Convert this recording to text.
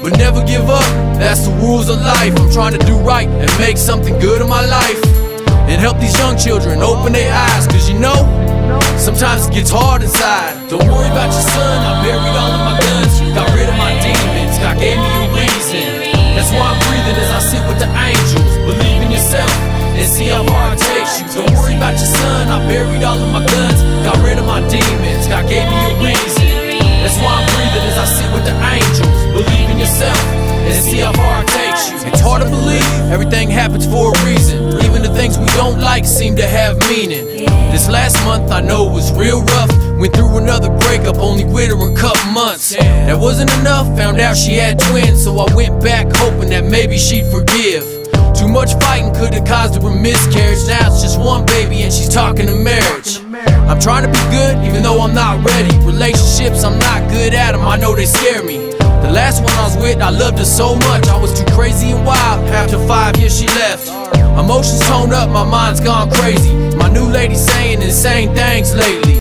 but never give up, that's the rules of life. I'm trying to do right and make something good in my life, and help these young children open their eyes. Cause you know, sometimes it gets hard inside. Don't worry about your son, I buried all of my guns, got rid of my demons, God gave me a reason. That's why I'm breathing as I sit with the angels. Believe in yourself and see how far it takes you. Don't worry about your son, I buried all of my guns, got rid of my demons, God gave me a reason. That's why I'm breathing as I sit with the angels. Believe in yourself and see how far it takes you. It's hard to believe everything happens for a reason. Even the things we don't like seem to have meaning. This last month I know was real rough. Went through another breakup, only with her a couple months. That wasn't enough, found out she had twins, so I went back hoping that maybe she'd forgive. Too much fighting could've caused her a miscarriage. Now it's just one baby and she's talking to marriage. I'm trying to be good even though I'm not ready. Relationships, I'm not good at them, I know they scare me. The last one I was with, I loved her so much, I was too crazy and wild. After 5 years she left. Emotions toned up, my mind's gone crazy. My new lady saying insane things lately.